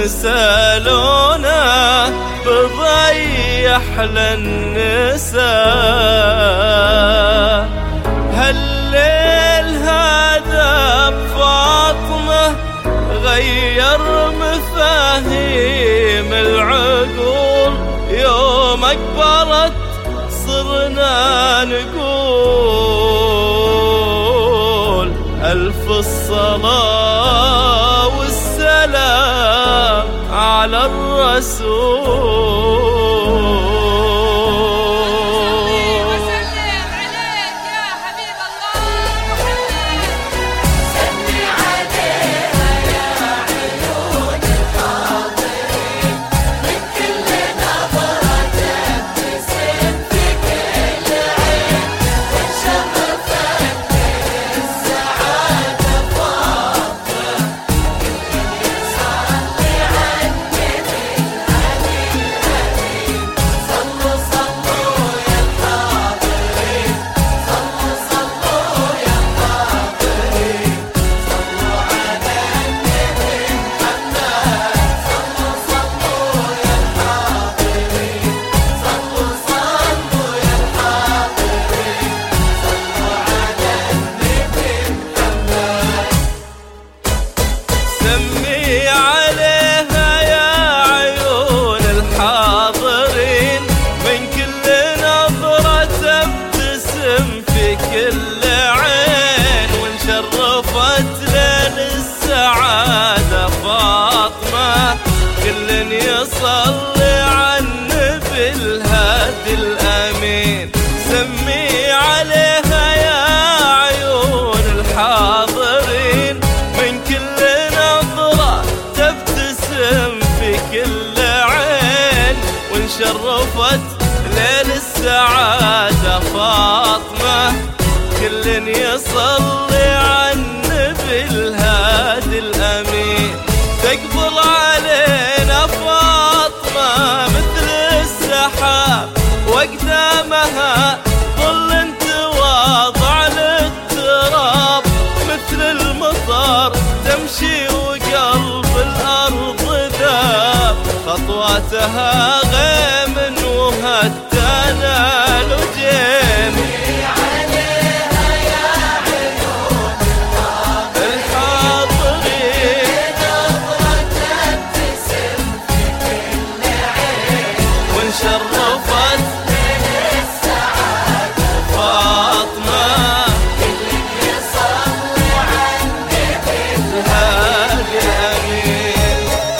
سالونا بضي أحلى النساء. هالليل هذا بفاطمة غير مفاهيم العقول، يوم أكبرت صرنا نقول ألف الصلاة والسلام على الرسول. سمي عليها يا عيون الحاضرين، من كل نظرة ابتسم في كل عين، وان شرفت ليل السعادة فاطمة كل يصلي على النبي الهادي الأمين. سمي عليها يا عيون الحاضرين، من كل تبتسم في كل عين، وان شرفت ليل السعادة فاطمة كل يصلي على النبي الهادي الأمين. تقبل علينا فاطمة مثل السحاب، وقدامها ظل تواضع للتراب، مثل المطر تمشي وقلب الأرض ذاب، خطواتها غيم وهتانا لجين. عليها يا عيون الحاضرين، نظرة تبتسم في كل عين، وان شرفت للسعادة فاطمة كل يصلي على النبي الهادي الأمين.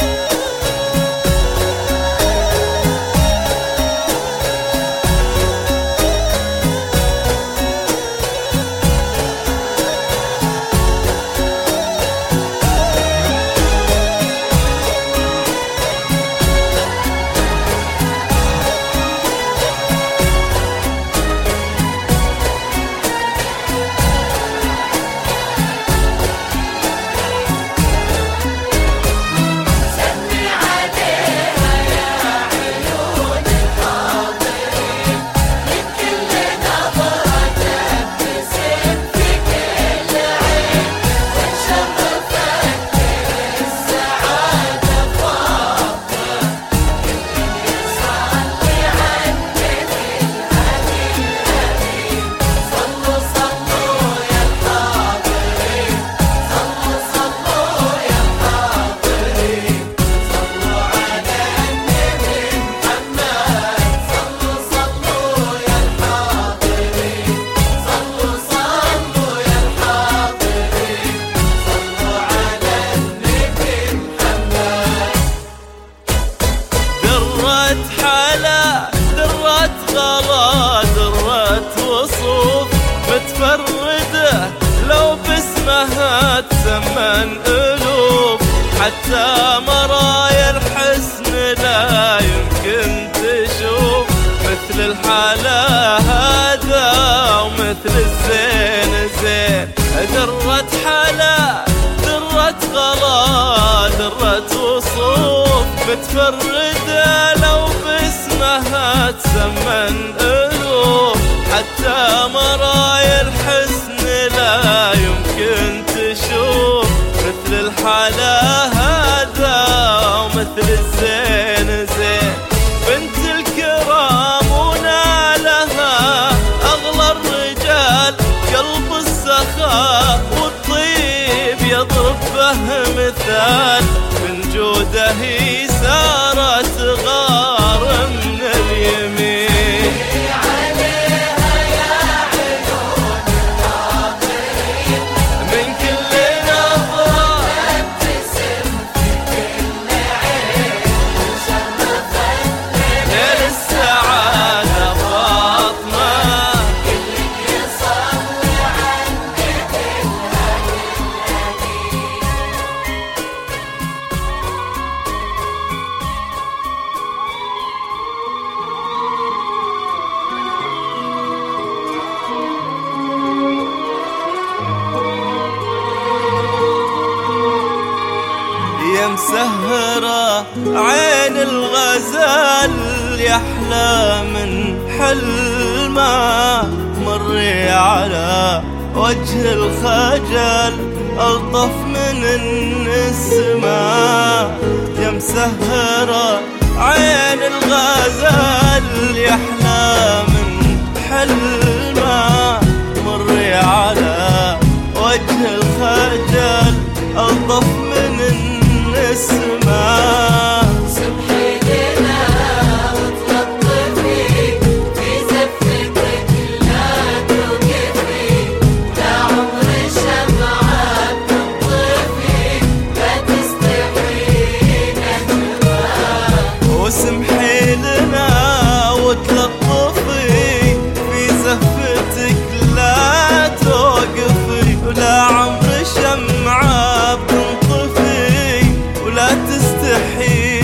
متفردة لو باسمها تسمن ألوف، حتى مرايا الحسن لا يمكن تشوف مثل الحالة هذا ومثل الزين زين. درة حلا درة غلا درة وصوف، متفردة لو باسمها تسمن ألوف، حتى مرايا الحسن لا يمكن تشوف مثل الحالة هذا ومثل للزين زين. بنت الكرام ونالها أغلى الرجال، قلب السخاء والطيب يضرب به مثال. من جوده هي سارت غار من اليمين. عليها يا عيون الناظرين، من كل نظرة تبتسم في كل عين، وشرفت ليل السعادة فاطمة. كلك يصلي عنك الهدي الأمين. يا مسهرة عين الغزال، يحلى من حلمه. مري على وجه الخجل ألطف من النسمة. يا مسهرة عين الغزال، يحلى من حلمه. مري على وجه الخجل ألطف من النسمة. سبحي لنا وتلطفي في زفتك، لا توقفي ولا عمر الشمعة تنطفي، لا تستحين النبات. وسمحي لنا وتلطفي في زفتك، لا توقفي ولا عمر شمعة بتنطفي، ولا تستحي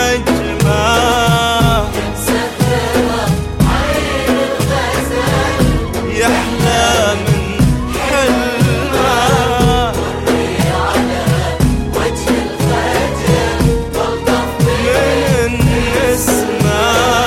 نجمة. مسهرة عين الغزال، يحلى من حلمه. مري على وجه الخجل ألطف من النسمة.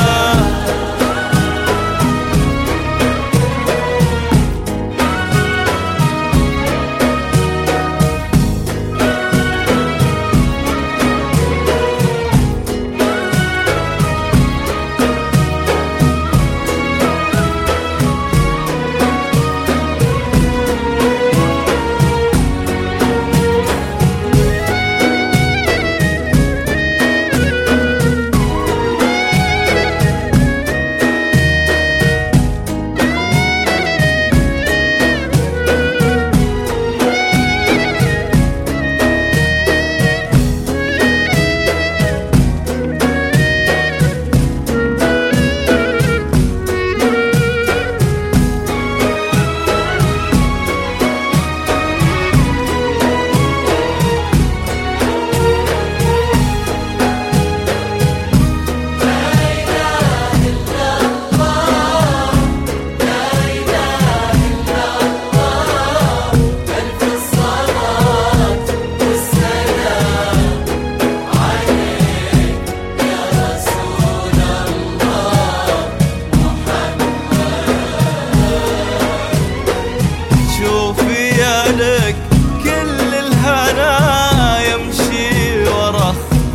لك كل الهنا يمشي ورا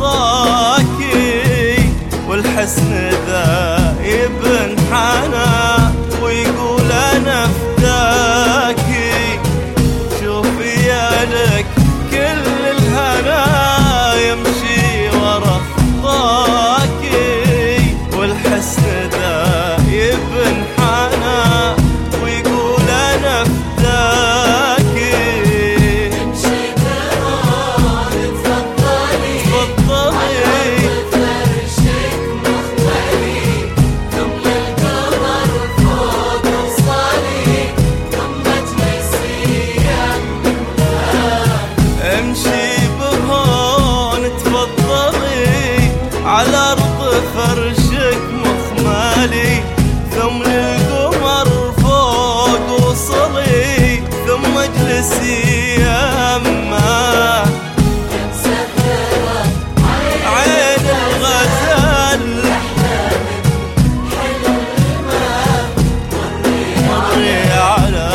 خطاكي، والحسن ذا يبنحنا ويقول انا فداكي. شوفي يا لك كل الهنا يمشي ورا خطاكي، والحسن ذا يبنحنا ويقول انا فداكي. على أرض فرشك مخمالي، ثم للقمر فوق وصلي، ثم اجلسي يمه عين الغزال. مري على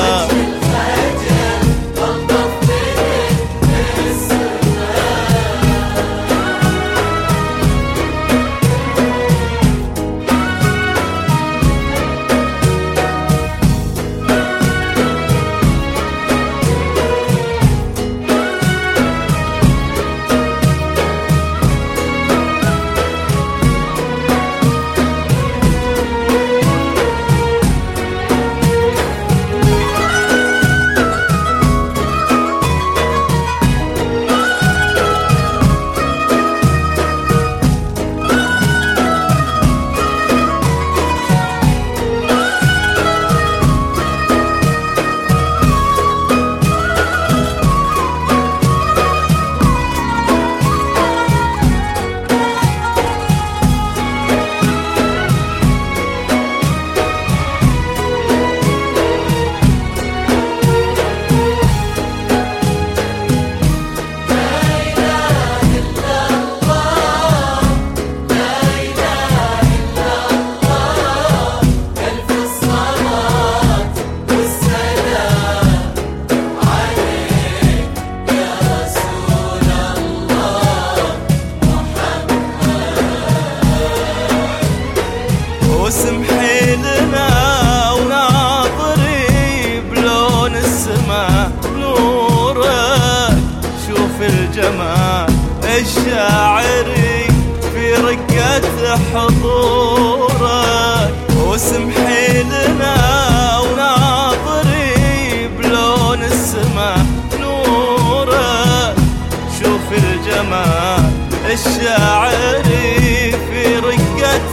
واسمحي لنا وناظري بلون السما نورك. شوف الجمال الشاعري في رقة حضورك. واسمحي لنا وناظري بلون السما نورك. شوف الجمال الشاعري في رقة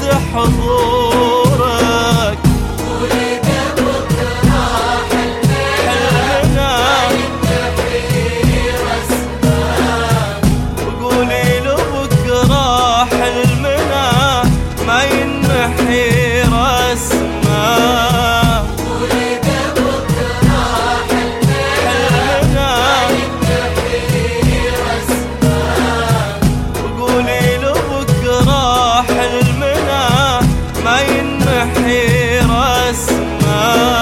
حضورك. قولي ببكرة حلمنا ينتحي رسمك. وقولي له بكرة حلمنا ما ينحي رسمه. قولي ببكرة حلمنا ينتحي رسمك. وقولي له بكرة حلمنا ما ينحي رسمه.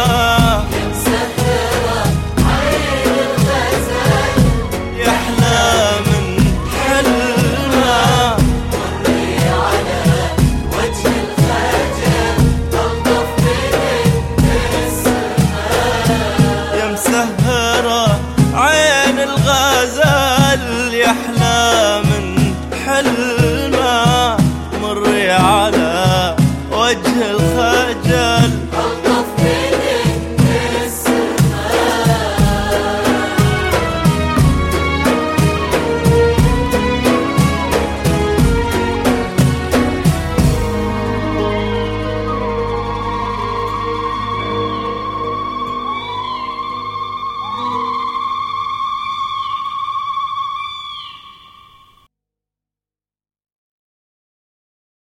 مسهرة عين الغزال يحلى من حلمه. مري على وجه الخجل تلطف من السماء. يا مسهرة عين الغزال يحلى من حلمه. مري على وجه